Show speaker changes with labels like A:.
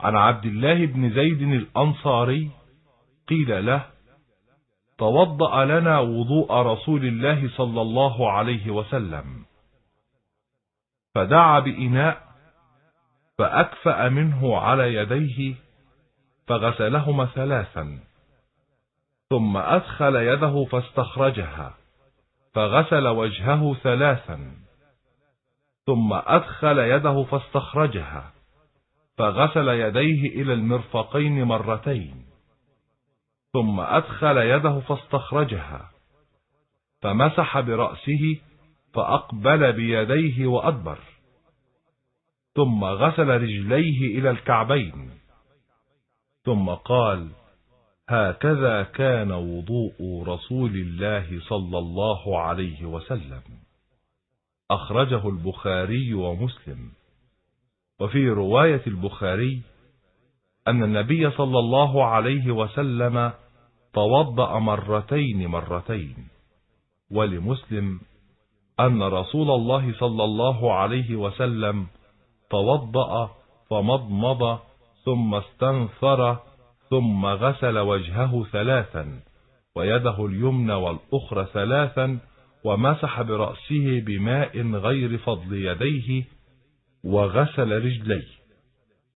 A: عن عبد الله بن زيد الأنصاري قيل له: توضأ لنا وضوء رسول الله صلى الله عليه وسلم، فدعا بإناء فأكفأ منه على يديه فغسلهما ثلاثا، ثم أدخل يده فاستخرجها فغسل وجهه ثلاثا، ثم أدخل يده فاستخرجها فغسل يديه إلى المرفقين مرتين، ثم أدخل يده فاستخرجها فمسح برأسه فأقبل بيديه وأدبر، ثم غسل رجليه إلى الكعبين، ثم قال: هكذا كان وضوء رسول الله صلى الله عليه وسلم. أخرجه البخاري ومسلم. وفي رواية البخاري أن النبي صلى الله عليه وسلم توضأ مرتين، ولمسلم أن رسول الله صلى الله عليه وسلم توضأ فمضمض ثم استنثر ثم غسل وجهه ثلاثا ويده اليمنى والأخرى ثلاثا، ومسح برأسه بماء غير فضل يديه وغسل رجليه.